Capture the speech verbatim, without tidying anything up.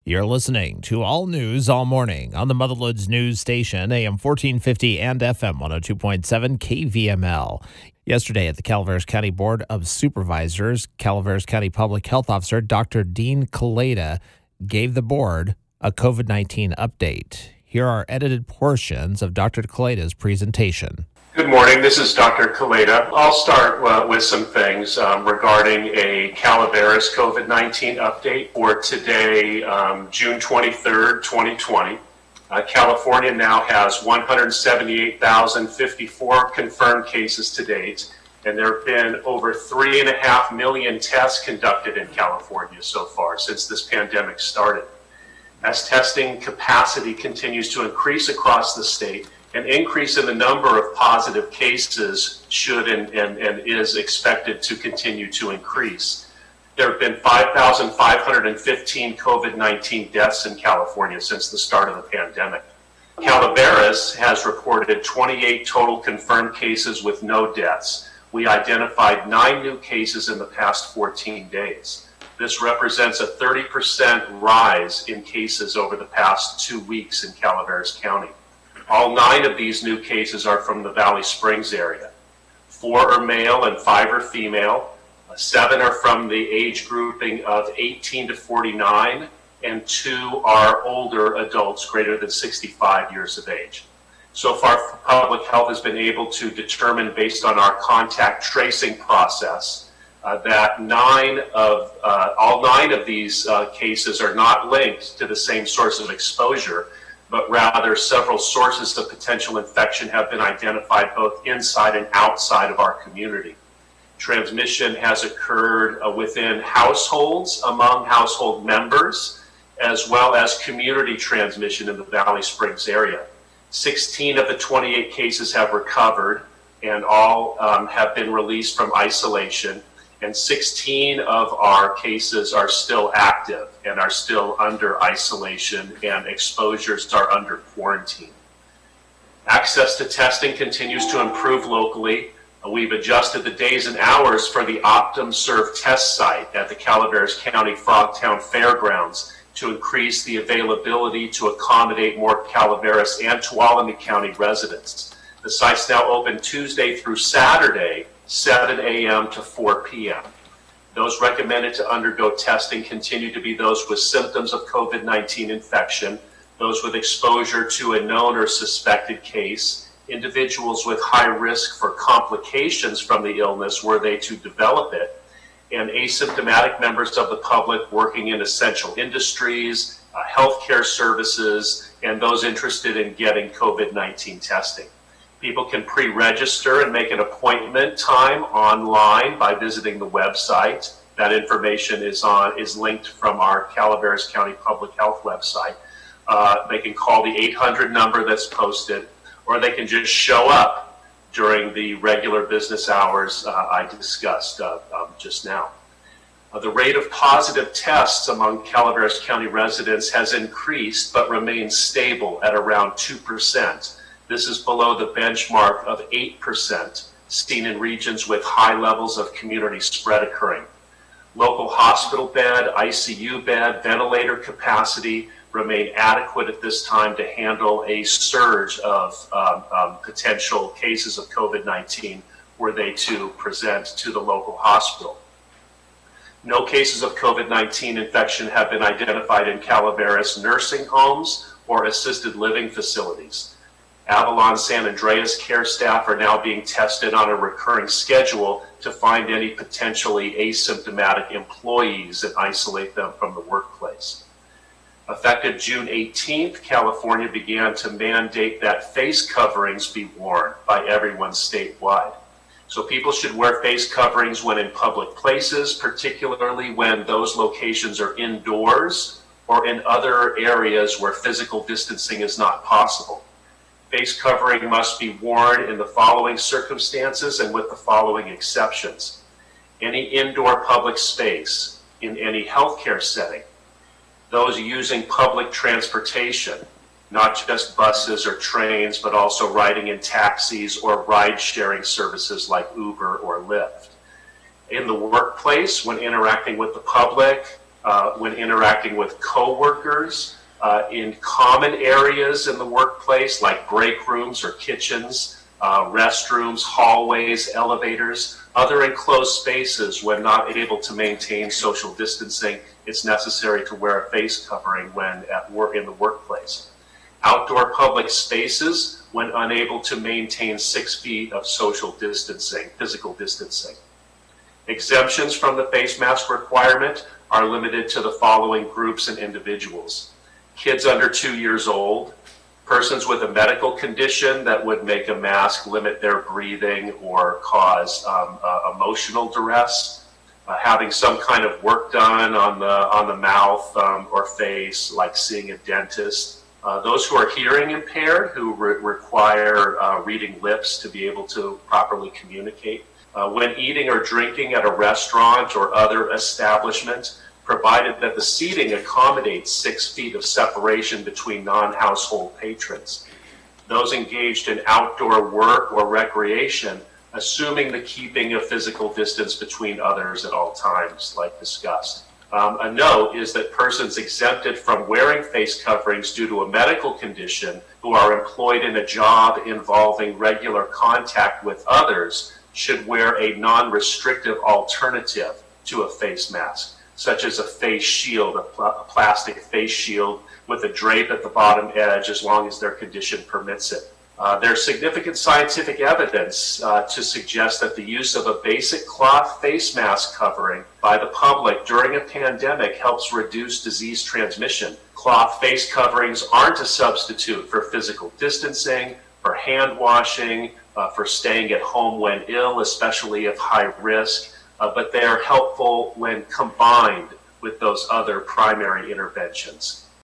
You're listening to All News All Morning on the Motherloods News Station, A M fourteen fifty and F M one oh two point seven K V M L. Yesterday at the Calaveras County Board of Supervisors, Calaveras County Public Health Officer Doctor Dean Kaleda gave the board a COVID nineteen update. Here are edited portions of Doctor Kaleda's presentation. Good morning, this is Doctor Kaleda. I'll start uh, with some things um, regarding a Calaveras COVID nineteen update for today, um, June twenty-third, twenty twenty. Uh, California now has one hundred seventy-eight thousand fifty-four confirmed cases to date, and there have been over three and a half million tests conducted in California so far since this pandemic started. As testing capacity continues to increase across the state, an increase in the number of positive cases should and, and, and is expected to continue to increase. There have been five thousand five hundred fifteen COVID nineteen deaths in California since the start of the pandemic. Calaveras has reported twenty-eight total confirmed cases with no deaths. We identified nine new cases in the past fourteen days. This represents a thirty percent rise in cases over the past two weeks in Calaveras County. All nine of these new cases are from the Valley Springs area. Four are male and five are female. Seven are from the age grouping of eighteen to forty-nine, and two are older adults greater than sixty-five years of age. So far, public health has been able to determine, based on our contact tracing process, uh, that nine of uh, all nine of these uh, cases are not linked to the same source of exposure, but rather several sources of potential infection have been identified both inside and outside of our community. Transmission has occurred uh, within households, among household members, as well as community transmission in the Valley Springs area. sixteen of the twenty-eight cases have recovered, and all um, have been released from isolation, and sixteen of our cases are still active and are still under isolation, and exposures are under quarantine. Access to testing continues to improve locally. We've adjusted the days and hours for the OptumServe test site at the Calaveras County Frogtown Fairgrounds to increase the availability to accommodate more Calaveras and Tuolumne County residents. The site's now open Tuesday through Saturday, seven a m to four p m Those recommended to undergo testing continue to be those with symptoms of COVID nineteen infection, those with exposure to a known or suspected case, individuals with high risk for complications from the illness were they to develop it, and asymptomatic members of the public working in essential industries, uh, healthcare services, and those interested in getting COVID nineteen testing. People can pre-register and make an appointment time online by visiting the website. That information is on is linked from our Calaveras County Public Health website. Uh, they can call the eight hundred number that's posted, or they can just show up during the regular business hours uh, I discussed uh, um, just now. Uh, the rate of positive tests among Calaveras County residents has increased but remains stable at around two percent. This is below the benchmark of eight percent seen in regions with high levels of community spread occurring. Local hospital bed, I C U bed, ventilator capacity remain adequate at this time to handle a surge of um, um, potential cases of COVID nineteen were they to present to the local hospital. No cases of COVID nineteen infection have been identified in Calaveras nursing homes or assisted living facilities. Avalon San Andreas care staff are now being tested on a recurring schedule to find any potentially asymptomatic employees and isolate them from the workplace. Effective June eighteenth, California began to mandate that face coverings be worn by everyone statewide. So people should wear face coverings when in public places, particularly when those locations are indoors or in other areas where physical distancing is not possible. Face covering must be worn in the following circumstances and with the following exceptions. Any indoor public space, in any healthcare setting, those using public transportation, not just buses or trains, but also riding in taxis or ride-sharing services like Uber or Lyft. In the workplace, when interacting with the public, uh, when interacting with coworkers, uh, in common areas in the workplace like break rooms or kitchens, uh, restrooms, hallways, elevators, other enclosed spaces. When not able to maintain social distancing, it's necessary to wear a face covering when at work in the workplace. Outdoor public spaces, when unable to maintain six feet of social distancing, physical distancing. Exemptions from the face mask requirement are limited to the following groups and individuals: kids under two years old, persons with a medical condition that would make a mask limit their breathing or cause um, uh, emotional duress, uh, having some kind of work done on the on the mouth um, or face, like seeing a dentist. Uh, those who are hearing impaired, who re- require uh, reading lips to be able to properly communicate. Uh, when eating or drinking at a restaurant or other establishment, provided that the seating accommodates six feet of separation between non-household patrons. Those engaged in outdoor work or recreation, assuming the keeping of physical distance between others at all times, like discussed. Um, a note is that persons exempted from wearing face coverings due to a medical condition who are employed in a job involving regular contact with others should wear a non-restrictive alternative to a face mask, such as a face shield, a, pl- a plastic face shield with a drape at the bottom edge, as long as their condition permits it. Uh, there's significant scientific evidence uh, to suggest that the use of a basic cloth face mask covering by the public during a pandemic helps reduce disease transmission. Cloth face coverings aren't a substitute for physical distancing, for hand washing, uh, for staying at home when ill, especially if high risk, uh, but they are helpful when combined with those other primary interventions.